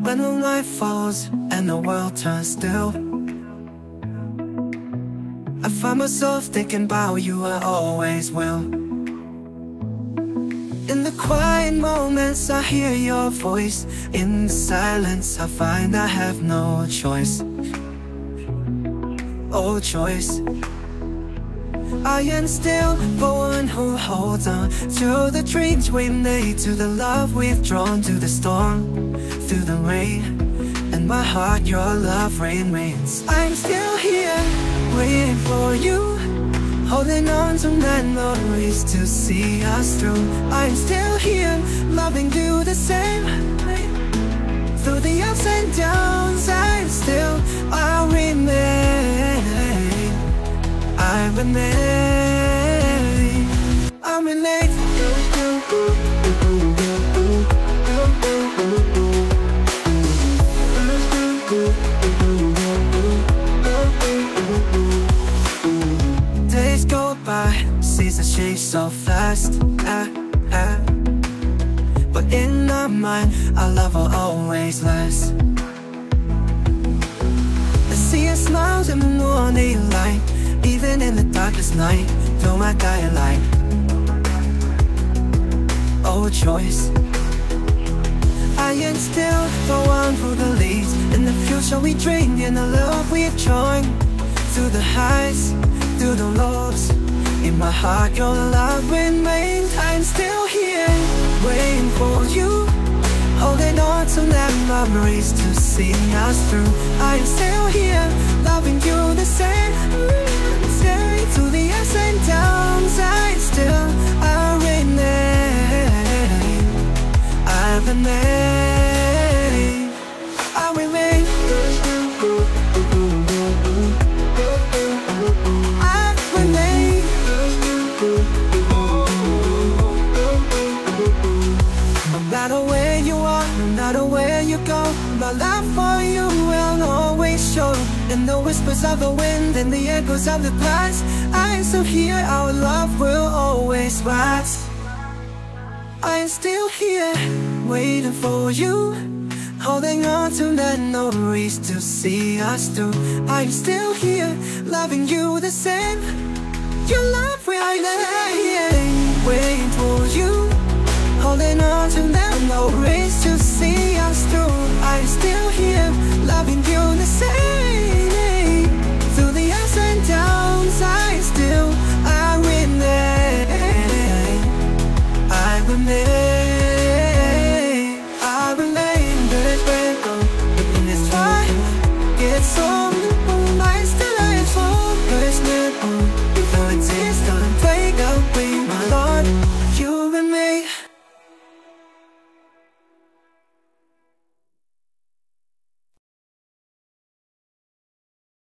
When the night falls and the world turns still, I find myself thinking about you, I always will. In the quiet moments I hear your voice. In the silence I find I have no choice. Oh choice. I am still the one who holds on to the dreams we made, to the love we've drawn, to the storm, through the rain. In my heart your love remains. I'm still here, waiting for you, holding on to memories to see us through. I'm still here, loving you the same. Through the ups and downs I remain. I remain. I remain. Days go by, seasons change so fast. But in our mind, our love will always last. I see your smiles in the morning light, even in the darkest night, through my dying light. Oh choice. I am still the one who believes in the future we dream, in the love we've joined. Through the highs, through the lows, in my heart your love remains. I'm still here, waiting for you, holding on to memories to see us through. I'm still here, loving you the same. Through the ups and downs I remain. I remain. I remain. I remain. No matter where you are, no matter where you go, my love for you will always show. In the whispers of the wind and the echoes of the past, I'm still here, our love will always last. I'm still here, waiting for you, holding on to memories to see us through. I'm still here, loving you the same. Your love will remain. Waiting for you, holding on to memories to see us